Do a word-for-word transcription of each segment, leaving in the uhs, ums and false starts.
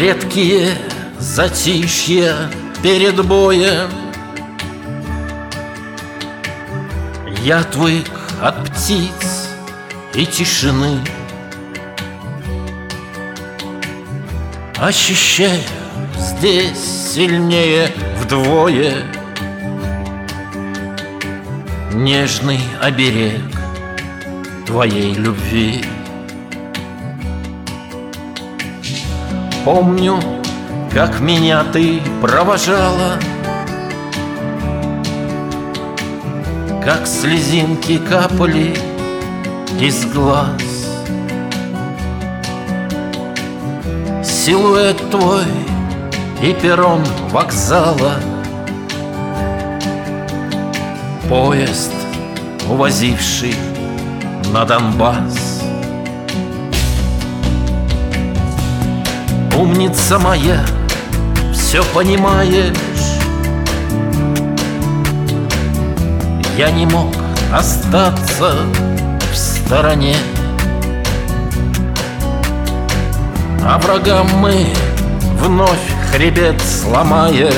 редкие затишья перед боем. Я отвык от птиц и тишины, ощущаю здесь сильнее вдвое нежный оберег твоей любви. Помню, как меня ты провожала, как слезинки капали из глаз. Силуэт твой и перрон вокзала, поезд, увозивший на Донбасс. Умница моя, все понимаешь, я не мог остаться в стороне. А врагам мы вновь хребет сломаем,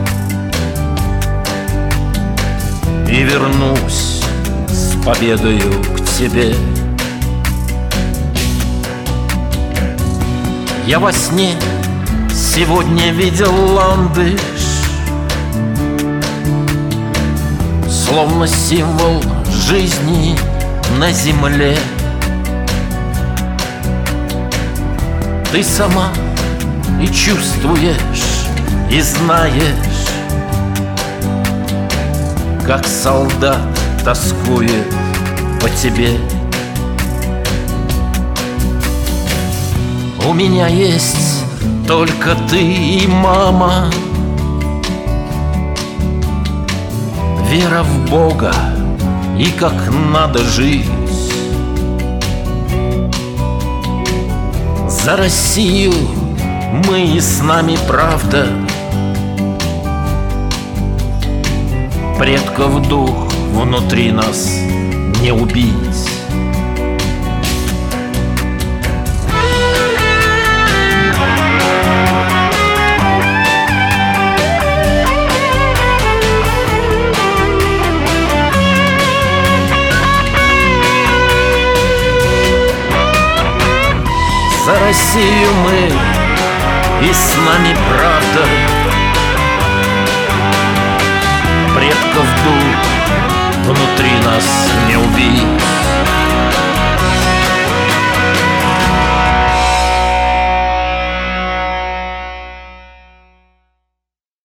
и вернусь с победою к тебе. Я во сне сегодня видел ландыш, словно символ жизни на земле. Ты сама и чувствуешь, и знаешь, как солдат тоскует по тебе. У меня есть только ты и мама, вера в Бога и как надо жить. За Россию мы и с нами правда, предков дух внутри нас не убить. За Россию мы и с нами правда, предков дух